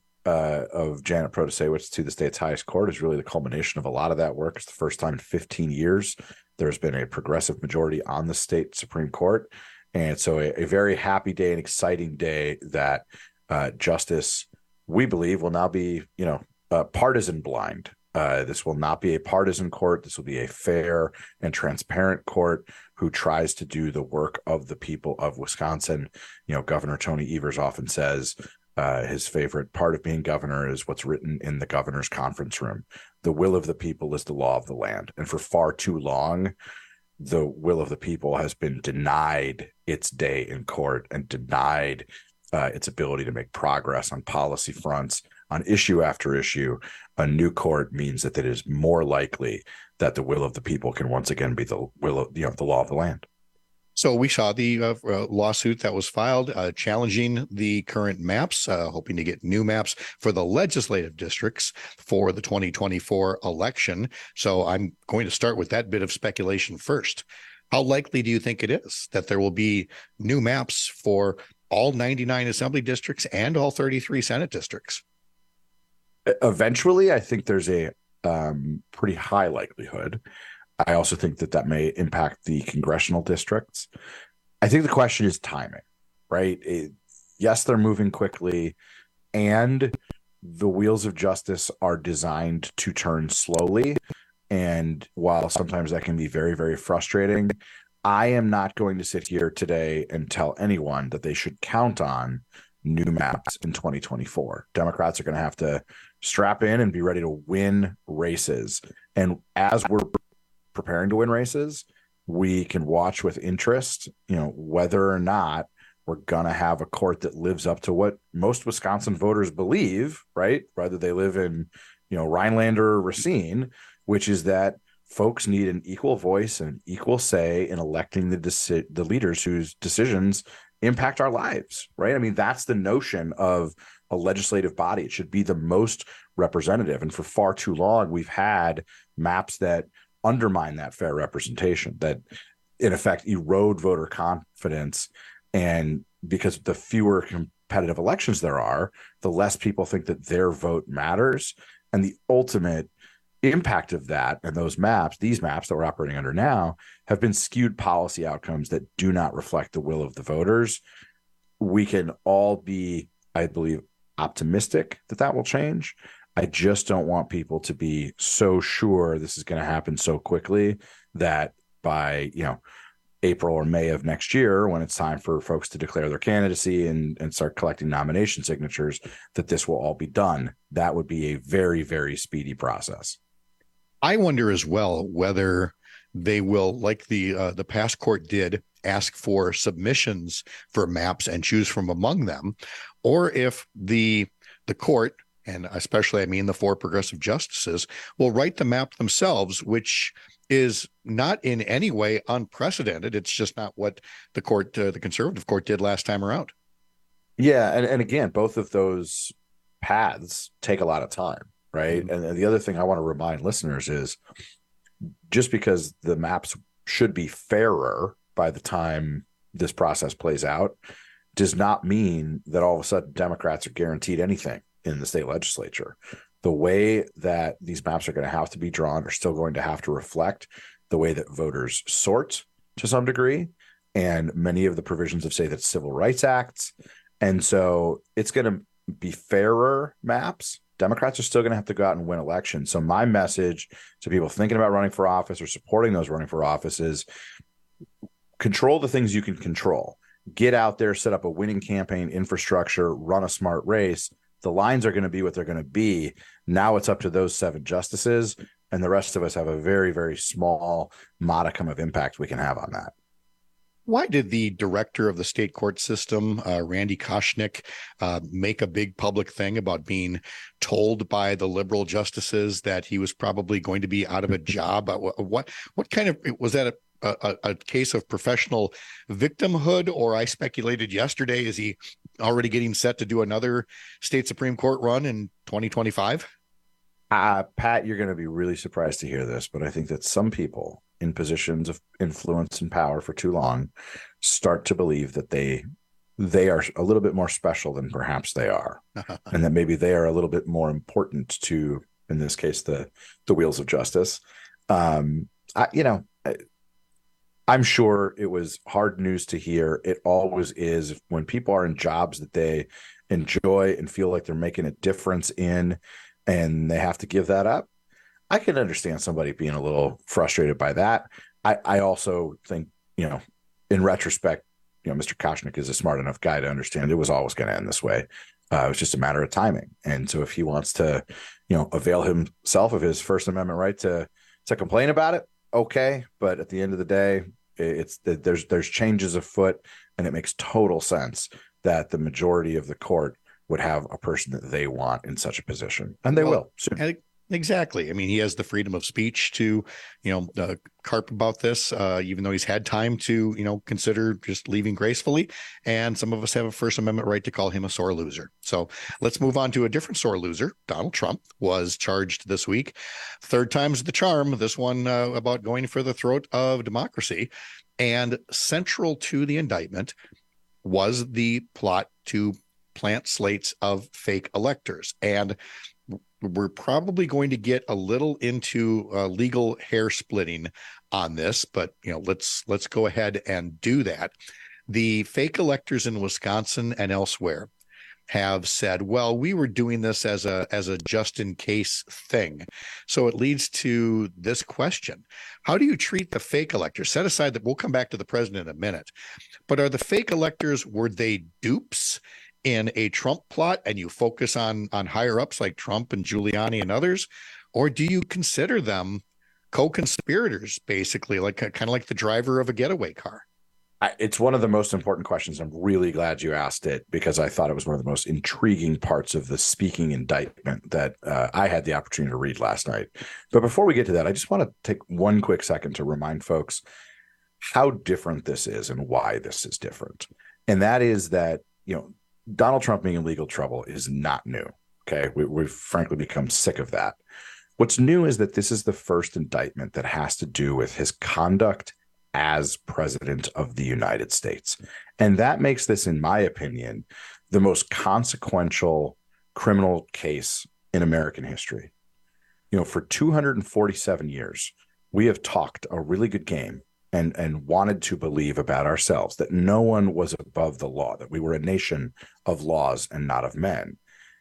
of Janet Protasewicz to the state's highest court is really the culmination of a lot of that work. It's the first time in 15 years there's been a progressive majority on the state Supreme Court. And so a very happy day, an exciting day that justice, we believe, will now be, partisan blind. This will not be a partisan court. This will be a fair and transparent court who tries to do the work of the people of Wisconsin. Governor Tony Evers often says his favorite part of being governor is what's written in the governor's conference room. The will of the people is the law of the land. And for far too long, the will of the people has been denied its day in court and denied its ability to make progress on policy fronts, on issue after issue. A new court means that it is more likely that the will of the people can once again be the will of the law of the land. So we saw the lawsuit that was filed challenging the current maps, hoping to get new maps for the legislative districts for the 2024 election. So I'm going to start with that bit of speculation first. How likely do you think it is that there will be new maps for all 99 assembly districts and all 33 Senate districts? Eventually, I think there's a pretty high likelihood. I also think that may impact the congressional districts. I think the question is timing, right? Yes, they're moving quickly, and the wheels of justice are designed to turn slowly. And while sometimes that can be very, very frustrating, I am not going to sit here today and tell anyone that they should count on new maps in 2024. Democrats are going to have to strap in and be ready to win races. And as we're preparing to win races, we can watch with interest, whether or not we're going to have a court that lives up to what most Wisconsin voters believe, right? Whether they live in, Rhineland or Racine, which is that folks need an equal voice and equal say in electing the leaders whose decisions impact our lives, right? I mean, that's the notion of a legislative body. It should be the most representative. And for far too long, we've had maps that undermine that fair representation, that in effect erode voter confidence. And because the fewer competitive elections there are, the less people think that their vote matters. And the ultimate impact of that and these maps that we're operating under now, have been skewed policy outcomes that do not reflect the will of the voters. We can all be, I believe, optimistic that will change. I just don't want people to be so sure this is going to happen so quickly that by, April or May of next year, when it's time for folks to declare their candidacy and start collecting nomination signatures, that this will all be done. That would be a very, very speedy process. I wonder as well whether they will, like the past court did, ask for submissions for maps and choose from among them, or if the court, and especially the four progressive justices, will write the map themselves, which is not in any way unprecedented. It's just not what the court, the conservative court, did last time around. Yeah, and again, both of those paths take a lot of time, right? Mm-hmm. And the other thing I want to remind listeners is, just because the maps should be fairer by the time this process plays out, does not mean that all of a sudden Democrats are guaranteed anything in the state legislature. The way that these maps are going to have to be drawn are still going to have to reflect the way that voters sort to some degree, and many of the provisions of, say, the Civil Rights Acts. And so it's going to be fairer maps. Democrats are still going to have to go out and win elections. So my message to people thinking about running for office or supporting those running for office is control the things you can control. Get out there, set up a winning campaign infrastructure, run a smart race. The lines are going to be what they're going to be. Now it's up to those 7 justices, and the rest of us have a very, very small modicum of impact we can have on that. Why did the director of the state court system, Randy Koschnick, make a big public thing about being told by the liberal justices that he was probably going to be out of a job? What kind of, was that a case of professional victimhood? Or I speculated yesterday, is he already getting set to do another state Supreme Court run in 2025? Pat, you're going to be really surprised to hear this, but I think that some people in positions of influence and power for too long start to believe that they are a little bit more special than perhaps they are, and that maybe they are a little bit more important to, in this case, the wheels of justice. I'm sure it was hard news to hear. It always is when people are in jobs that they enjoy and feel like they're making a difference in, and they have to give that up. I can understand somebody being a little frustrated by that. I also think, in retrospect, Mr. Koshnick is a smart enough guy to understand it was always going to end this way. It was just a matter of timing. And so if he wants to, avail himself of his First Amendment right to complain about it, okay. But at the end of the day, there's changes afoot, and it makes total sense that the majority of the court would have a person that they want in such a position, and they will soon. Exactly. I mean, he has the freedom of speech to, carp about this, even though he's had time to, consider just leaving gracefully. And some of us have a First Amendment right to call him a sore loser. So let's move on to a different sore loser. Donald Trump was charged this week. Third time's the charm. This one about going for the throat of democracy. And central to the indictment was the plot to plant slates of fake electors. And we're probably going to get a little into legal hair splitting on this, but let's go ahead and do that. The fake electors in Wisconsin and elsewhere have said, well, we were doing this as a just in case thing. So it leads to this question. How do you treat the fake electors? Set aside that we'll come back to the president in a minute, but are the fake electors, were they dupes in a Trump plot, and you focus on higher ups like Trump and Giuliani and others? Or do you consider them co-conspirators, basically, like kind of like the driver of a getaway car? It's one of the most important questions. I'm really glad you asked it, because I thought it was one of the most intriguing parts of the speaking indictment that I had the opportunity to read last night. But before we get to that, I just want to take one quick second to remind folks how different this is and why this is different. And that is that, Donald Trump being in legal trouble is not new. Okay. We've frankly become sick of that. What's new is that this is the first indictment that has to do with his conduct as president of the United States. And that makes this, in my opinion, the most consequential criminal case in American history. For 247 years, we have talked a really good game and wanted to believe about ourselves that no one was above the law, that we were a nation of laws and not of men.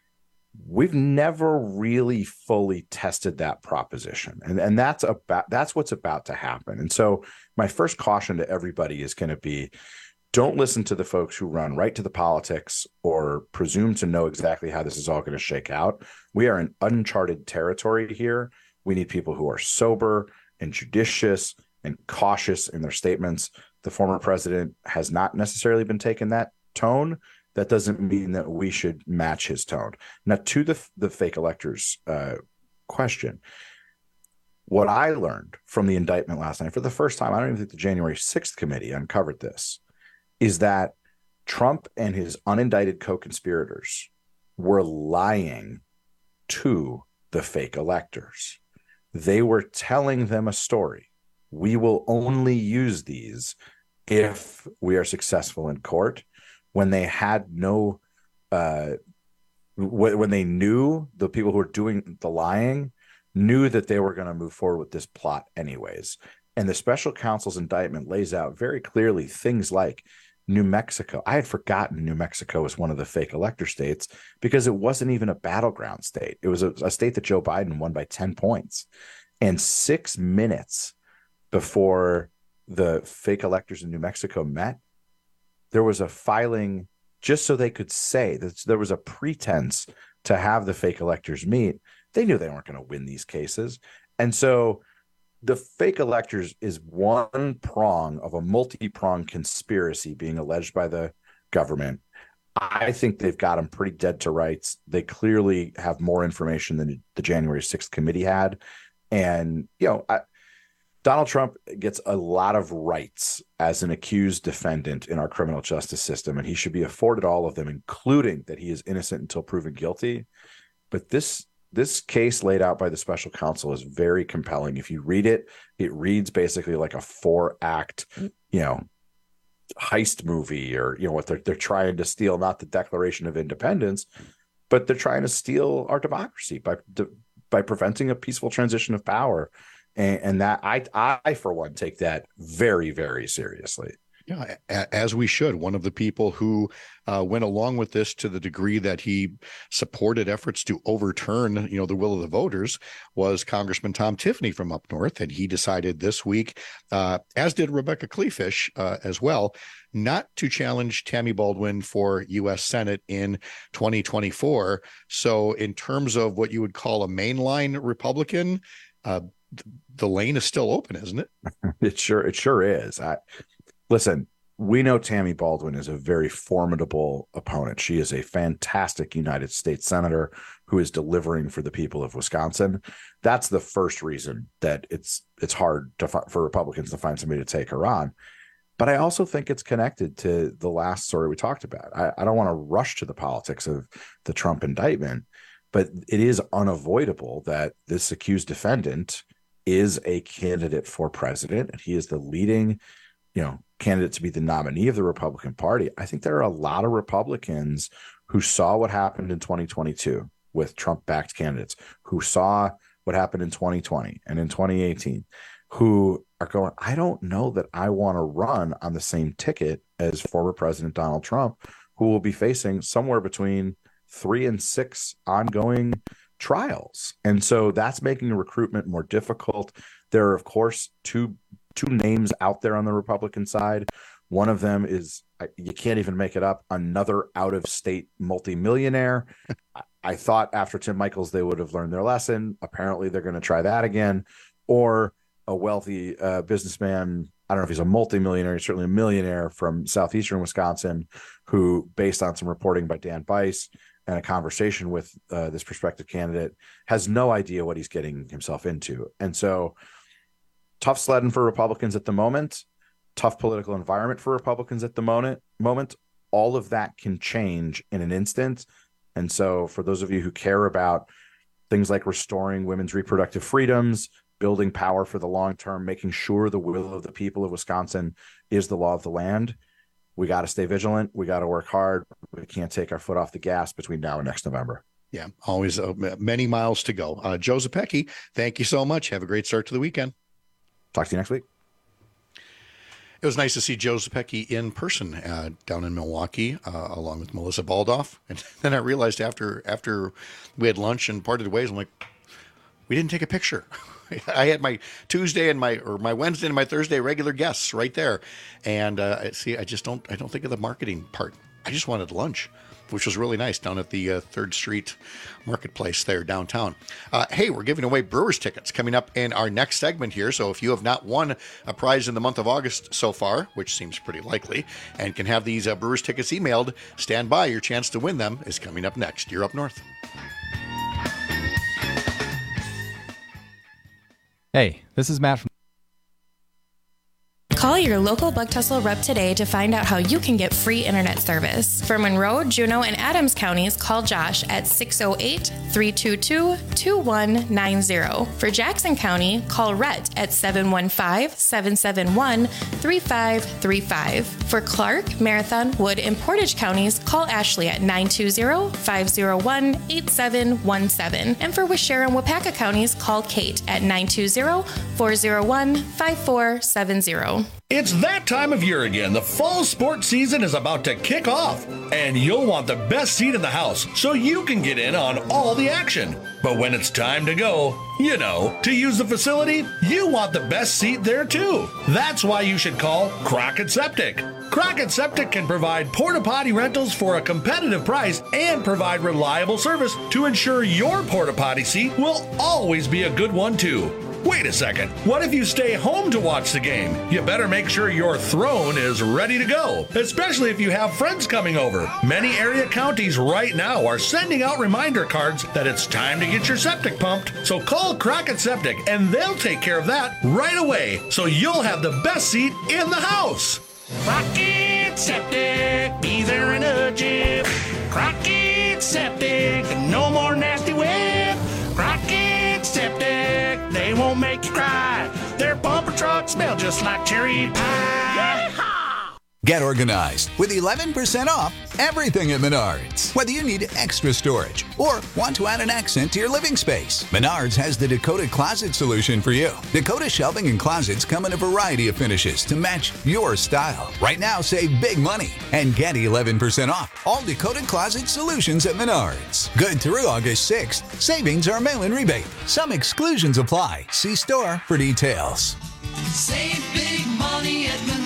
We've never really fully tested that proposition. And that's what's about to happen. And so my first caution to everybody is going to be, don't listen to the folks who run right to the politics or presume to know exactly how this is all going to shake out. We are in uncharted territory here. We need people who are sober and judicious and cautious in their statements. The former president has not necessarily been taking that tone. That doesn't mean that we should match his tone. Now, to the fake electors question, what I learned from the indictment last night, for the first time, I don't even think the January 6th committee uncovered this, is that Trump and his unindicted co-conspirators were lying to the fake electors. They were telling them a story. We will only use these if we are successful in court, when they had no, when they knew, the people who were doing the lying knew that they were going to move forward with this plot anyways. And the special counsel's indictment lays out very clearly things like New Mexico. I had forgotten New Mexico was one of the fake elector states because it wasn't even a battleground state. It was a state that Joe Biden won by 10 points. And 6 minutes before the fake electors in New Mexico met, there was a filing just so they could say that there was a pretense to have the fake electors meet. They knew they weren't going to win these cases. And so the fake electors is one prong of a multi-pronged conspiracy being alleged by the government. I think they've got them pretty dead to rights. They clearly have more information than the January 6th committee had. And, Donald Trump gets a lot of rights as an accused defendant in our criminal justice system, and he should be afforded all of them, including that he is innocent until proven guilty. But this case laid out by the special counsel is very compelling. If you read it, it reads basically like a 4-act, heist movie, or what they're trying to steal, not the Declaration of Independence, but they're trying to steal our democracy by preventing a peaceful transition of power. And that I, for one, take that very, very seriously. Yeah, as we should. One of the people who went along with this to the degree that he supported efforts to overturn, the will of the voters was Congressman Tom Tiffany from up north. And he decided this week, as did Rebecca Kleefisch as well, not to challenge Tammy Baldwin for U.S. Senate in 2024. So in terms of what you would call a mainline Republican, the lane is still open, isn't it? It sure is. Listen, we know Tammy Baldwin is a very formidable opponent. She is a fantastic United States senator who is delivering for the people of Wisconsin. That's the first reason that it's hard for Republicans to find somebody to take her on. But I also think it's connected to the last story we talked about. I don't want to rush to the politics of the Trump indictment, but it is unavoidable that this accused defendant is a candidate for president, and he is the leading, candidate to be the nominee of the Republican Party. I think there are a lot of Republicans who saw what happened in 2022 with Trump-backed candidates, who saw what happened in 2020 and in 2018, who are going, I don't know that I want to run on the same ticket as former President Donald Trump, who will be facing somewhere between 3 and 6 ongoing trials. And so that's making recruitment more difficult. There are, of course, two names out there on the Republican side. One of them is, you can't even make it up, another out-of-state multimillionaire. I thought after Tim Michels they would have learned their lesson. Apparently they're going to try that again. Or a wealthy businessman, I don't know if he's a multimillionaire, he's certainly a millionaire from southeastern Wisconsin, who, based on some reporting by Dan Bice and a conversation with this prospective candidate, has no idea what he's getting himself into. And so tough sledding for Republicans at the moment, tough political environment for Republicans at the moment. All of that can change in an instant. And so for those of you who care about things like restoring women's reproductive freedoms, building power for the long term, making sure the will of the people of Wisconsin is the law of the land, we got to stay vigilant. We got to work hard. We can't take our foot off the gas between now and next November. Yeah, always many miles to go. Joe Zepecki, thank you so much. Have a great start to the weekend. Talk to you next week. It was nice to see Joe Zepecki in person down in Milwaukee, along with Melissa Baldoff. And then I realized after we had lunch and parted ways, I'm like, we didn't take a picture. I had my Tuesday and my Wednesday and my Thursday regular guests right there. And I don't think of the marketing part. I just wanted lunch, which was really nice down at the 3rd Street Marketplace there downtown. Hey, we're giving away Brewers tickets coming up in our next segment here. So if you have not won a prize in the month of August so far, which seems pretty likely, and can have these Brewers tickets emailed, stand by. Your chance to win them is coming up next. You're Up North. Hey, this is Matt from... Call your local Bug Tussle rep today to find out how you can get free internet service. For Monroe, Juneau, and Adams counties, call Josh at 608-322-2190. For Jackson County, call Rhett at 715-771-3535. For Clark, Marathon, Wood, and Portage counties, call Ashley at 920-501-8717. And for Waushara and Wapaka counties, call Kate at 920-401-5470. It's that time of year again. The fall sports season is about to kick off, and you'll want the best seat in the house so you can get in on all the action. But when it's time to go, to use the facility, you want the best seat there too. That's why you should call Crockett Septic. Crockett Septic can provide porta-potty rentals for a competitive price and provide reliable service to ensure your porta-potty seat will always be a good one too. Wait a second. What if you stay home to watch the game? You better make sure your throne is ready to go, especially if you have friends coming over. Many area counties right now are sending out reminder cards that it's time to get your septic pumped. So call Crockett Septic and they'll take care of that right away, so you'll have the best seat in the house. Crockett Septic, be there in a jiff. Crockett Septic, no more nasty whip. Crockett Septic, they won't make you cry. Their bumper trucks smell just like cherry pie. Yeehaw! Get organized with 11% off everything at Menards. Whether you need extra storage or want to add an accent to your living space, Menards has the Dakota Closet solution for you. Dakota shelving and closets come in a variety of finishes to match your style. Right now, save big money and get 11% off all Dakota Closet solutions at Menards. Good through August 6th. Savings are mail-in rebate. Some exclusions apply. See store for details. Save big money at Menards.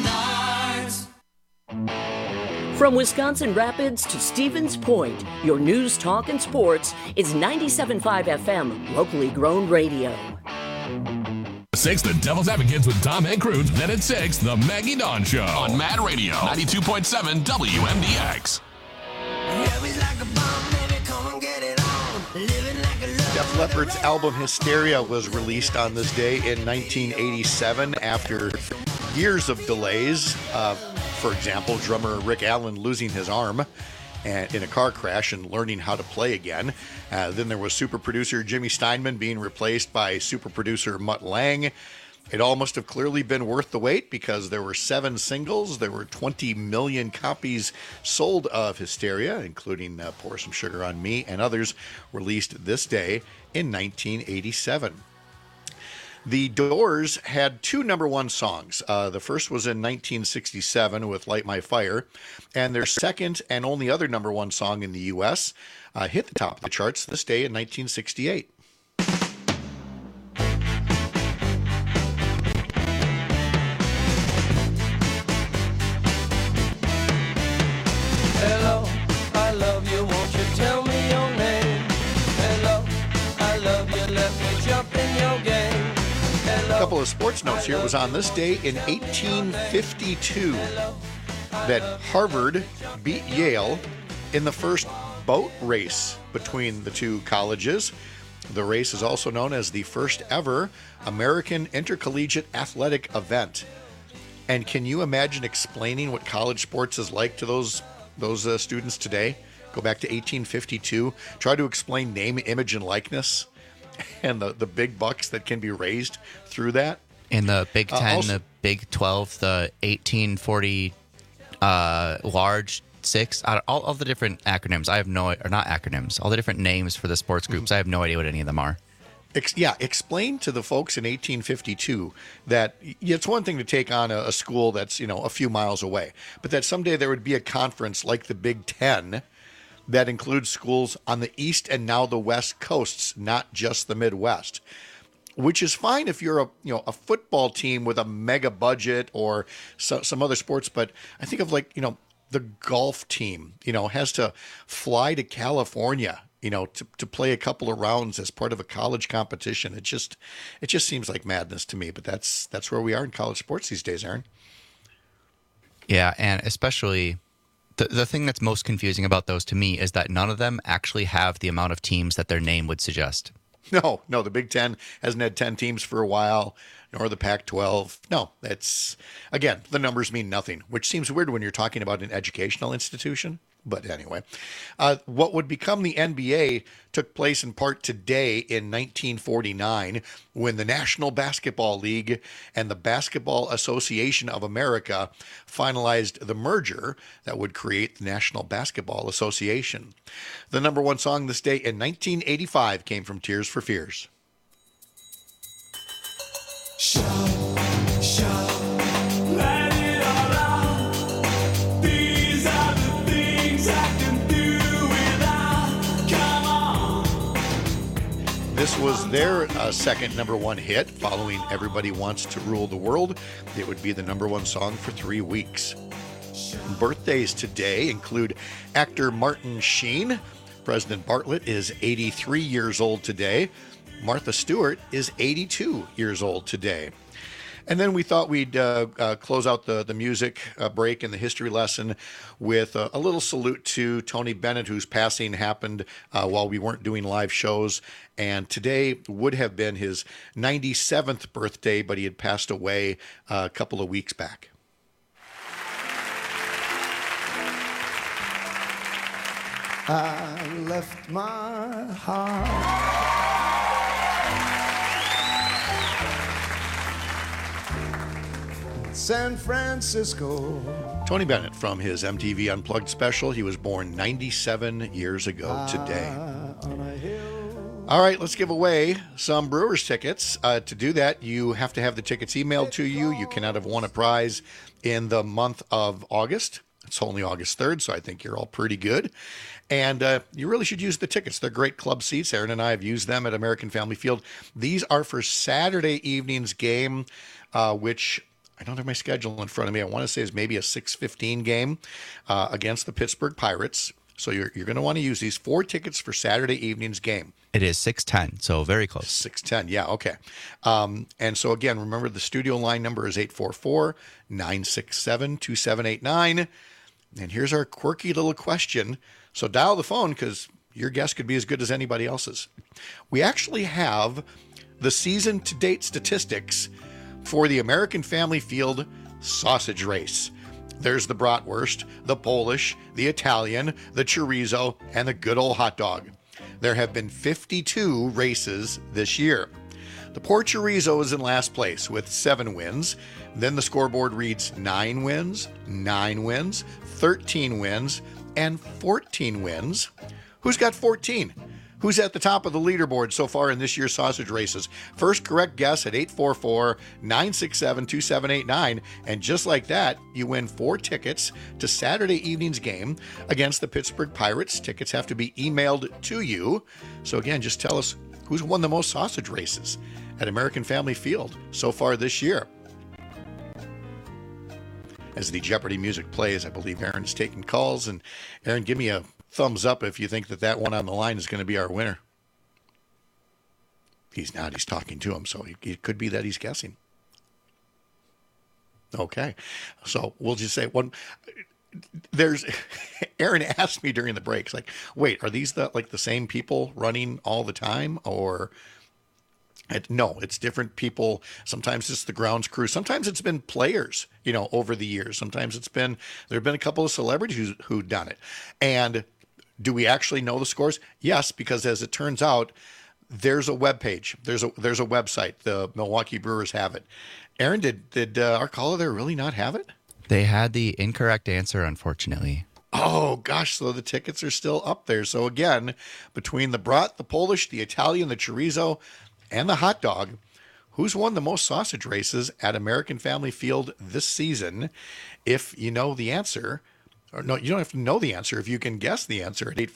From Wisconsin Rapids to Stevens Point, your news, talk, and sports is 97.5 FM, locally grown radio. 6, the Devil's Advocates with Tom and Cruz. Then at 6, the Maggie Dawn Show on Mad Radio, 92.7 WMDX. Def Leppard's album Hysteria was released on this day in 1987 after years of delays. For example, drummer Rick Allen losing his arm in a car crash and learning how to play again. Then there was super producer Jimmy Steinman being replaced by super producer Mutt Lange. It all must have clearly been worth the wait because there were 7 singles. There were 20 million copies sold of Hysteria, including Pour Some Sugar on Me and others, released this day in 1987. The Doors had 2 number 1 songs. The first was in 1967 with Light My Fire, and their second and only other number 1 song in the U.S. Hit the top of the charts this day in 1968. Hello, I love you, won't you tell me your name? Hello, I love you, let me jump in your game. A couple of sports notes here. It was on this day in 1852 that Harvard beat Yale in the first boat race between the two colleges. The race is also known as the first ever American Intercollegiate Athletic event. And can you imagine explaining what college sports is like to those students today? Go back to 1852. Try to explain name, image, and likeness and the big bucks that can be raised through that. In the Big Ten, the Big 12, the 1840 large 6, all the different acronyms. I have not acronyms, all the different names for the sports groups. I have no idea what any of them are. Explain to the folks in 1852 that it's one thing to take on a school that's, a few miles away, but that someday there would be a conference like the Big Ten that includes schools on the East and now the West coasts, not just the Midwest, which is fine if you're a football team with a mega budget or some other sports. But I think of the golf team, has to fly to California, to play a couple of rounds as part of a college competition. It just seems like madness to me, but that's where we are in college sports these days, Aaron. Yeah. And especially the thing that's most confusing about those to me is that none of them actually have the amount of teams that their name would suggest. No, the Big Ten hasn't had 10 teams for a while, nor the Pac-12. No, that's, again, the numbers mean nothing, which seems weird when you're talking about an educational institution. But anyway, what would become the NBA took place in part today in 1949 when the National Basketball League and the Basketball Association of America finalized the merger that would create the National Basketball Association. The number 1 song this day in 1985 came from Tears for Fears. This was their second number 1 hit, following Everybody Wants to Rule the World. It would be the number 1 song for 3 weeks. Birthdays today include actor Martin Sheen. President Bartlett is 83 years old today. Martha Stewart is 82 years old today. And then we thought we'd close out the music break and the history lesson with a little salute to Tony Bennett, whose passing happened while we weren't doing live shows. And today would have been his 97th birthday, but he had passed away a couple of weeks back. I left my heart San Francisco. Tony Bennett from his MTV Unplugged special. He was born 97 years ago today. All right, let's give away some Brewers tickets. To do that, you have to have the tickets emailed to you. You cannot have won a prize in the month of August. It's only August 3rd, so I think you're all pretty good. And you really should use the tickets. They're great club seats. Aaron and I have used them at American Family Field. These are for Saturday evening's game, which I don't have my schedule in front of me. I want to say is maybe a 6:15 game against the Pittsburgh Pirates. So you're going to want to use these 4 tickets for Saturday evening's game. It is 6:10, so very close. 6:10, yeah, okay. And so again, remember the studio line number is 844-967-2789. And here's our quirky little question. So dial the phone because your guess could be as good as anybody else's. We actually have the season-to-date statistics for the American Family Field sausage race. There's the bratwurst, the Polish, the Italian, the chorizo, and the good old hot dog. There have been 52 races this year. The poor chorizo is in last place with 7 wins. Then the scoreboard reads 9 wins, 9 wins, 13 wins, and 14 wins. Who's got 14? Who's at the top of the leaderboard so far in this year's sausage races? First correct guess at 844-967-2789. And just like that, you win 4 tickets to Saturday evening's game against the Pittsburgh Pirates. Tickets have to be emailed to you. So again, just tell us who's won the most sausage races at American Family Field so far this year. As the Jeopardy music plays, I believe Aaron's taking calls. And Aaron, give me a thumbs up if you think that one on the line is going to be our winner. He's not. He's talking to him, so it could be that he's guessing. Okay. So we'll just say one. Aaron asked me during the breaks, like, wait, are these the same people running all the time? Or no, it's different people. Sometimes it's the grounds crew. Sometimes it's been players, over the years. Sometimes there have been a couple of celebrities who've done it. And do we actually know the scores? Yes, because as it turns out, there's a webpage. There's a website. The Milwaukee Brewers have it. Aaron, did our caller there really not have it? They had the incorrect answer, unfortunately. Oh, gosh, so the tickets are still up there. So again, between the brat, the Polish, the Italian, the chorizo, and the hot dog, who's won the most sausage races at American Family Field this season? If you know the answer, or no, you don't have to know the answer. If you can guess the answer at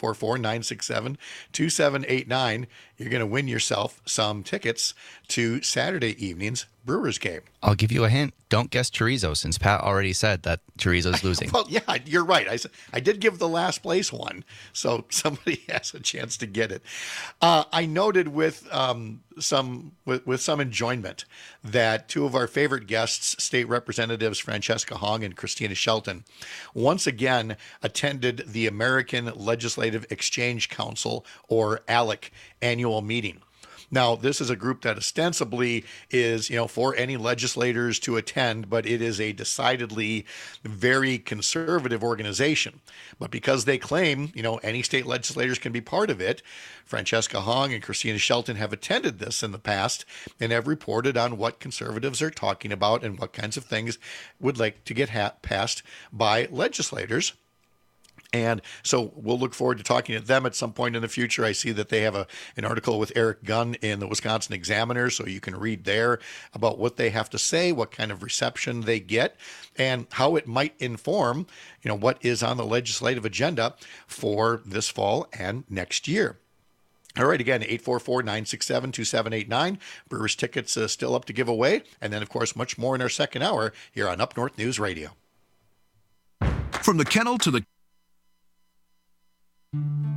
844-967-2789, you're going to win yourself some tickets to Saturday evening's Brewers game. I'll give you a hint. Don't guess chorizo, since Pat already said that chorizo's losing. Well, yeah, you're right. I did give the last place one, so somebody has a chance to get it. I noted with some enjoyment that 2 of our favorite guests, State Representatives Francesca Hong and Christina Shelton, once again attended the American Legislative Exchange Council, or ALEC, annual meeting. Now, this is a group that ostensibly is, for any legislators to attend, but it is a decidedly very conservative organization. But because they claim, any state legislators can be part of it, Francesca Hong and Christina Shelton have attended this in the past and have reported on what conservatives are talking about and what kinds of things would like to get passed by legislators. And so we'll look forward to talking to them at some point in the future. I see that they have an article with Eric Gunn in the Wisconsin Examiner, so you can read there about what they have to say, what kind of reception they get, and how it might inform, what is on the legislative agenda for this fall and next year. All right, again, 844-967-2789. Brewers tickets still up to give away. And then, of course, much more in our second hour here on Up North News Radio. From the kennel to the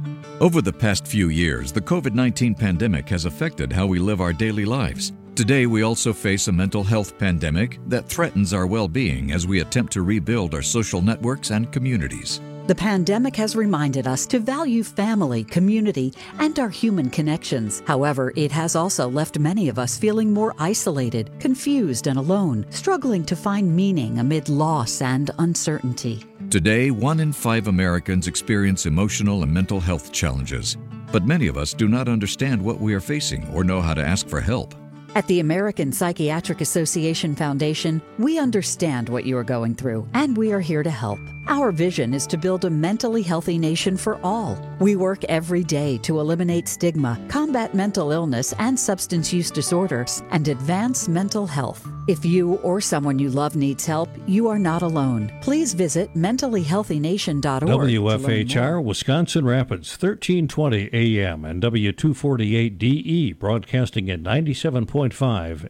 Over the past few years, the COVID-19 pandemic has affected how we live our daily lives. Today, we also face a mental health pandemic that threatens our well-being as we attempt to rebuild our social networks and communities. The pandemic has reminded us to value family, community, and our human connections. However, it has also left many of us feeling more isolated, confused, and alone, struggling to find meaning amid loss and uncertainty. Today, 1 in 5 Americans experience emotional and mental health challenges, but many of us do not understand what we are facing or know how to ask for help. At the American Psychiatric Association Foundation, we understand what you are going through, and we are here to help. Our vision is to build a mentally healthy nation for all. We work every day to eliminate stigma, combat mental illness and substance use disorders, and advance mental health. If you or someone you love needs help, you are not alone. Please visit mentallyhealthynation.org. WFHR Wisconsin Rapids, 1320 AM and W248DE, broadcasting at 97.5